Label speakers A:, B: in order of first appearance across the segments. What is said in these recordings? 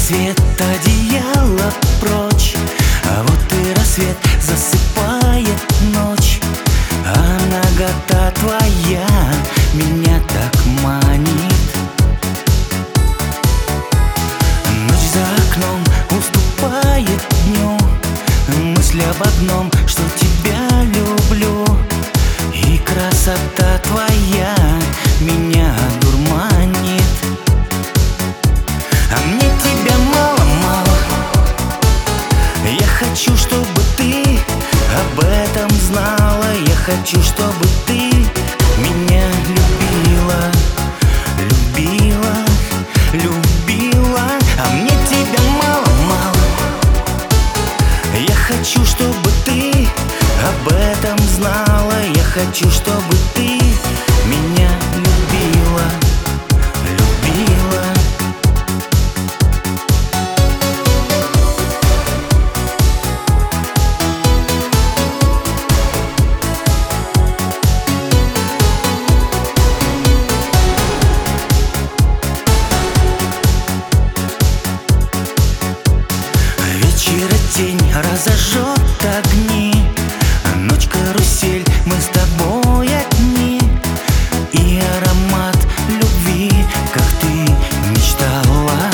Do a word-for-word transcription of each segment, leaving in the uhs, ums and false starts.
A: свет, одеяло прочь, а вот и рассвет засыпает ночь, а нагота твоя меня так манит. Ночь за окном уступает дню, мысль об одном, что тебя люблю, и красота твоя меня дурманит. А мне тебя мало-мало, я хочу, чтобы ты об этом знала. Я хочу, чтобы ты меня любила, любила, любила. А мне тебя мало-мало, я хочу, чтобы ты об этом знала. Я хочу, чтобы ты меня любила, любила. Вечера тень разожжет огни, ночь карусель, мы с тобой одни, и аромат любви, как ты мечтала.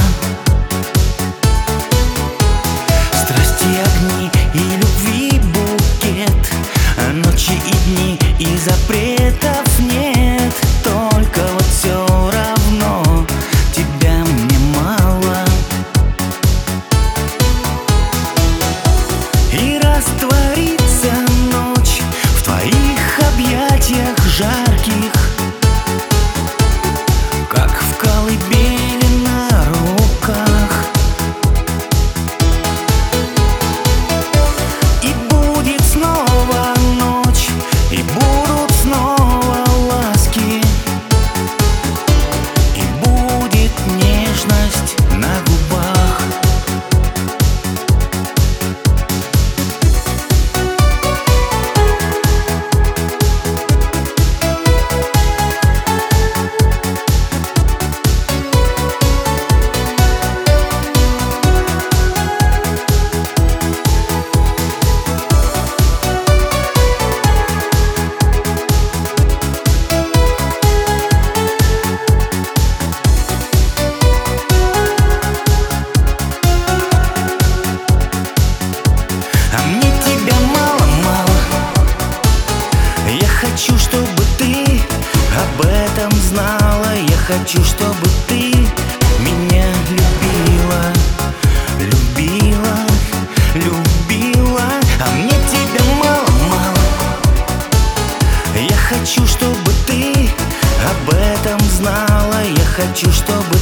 A: Страсти, огни и любви букет, ночи и дни, и запретов нет. Только вот все равно тебя мне мало. И растворится ночь в твоих объятиях жарких, как в колыбели на руках. И будет снова ночь, и будут снова ласки, и будет нежность на губах. Хочу, чтобы ты об этом знала. Я хочу, чтобы ты меня любила, любила, любила. А мне тебя мало-мало, я хочу, чтобы ты об этом знала. Я хочу, чтобы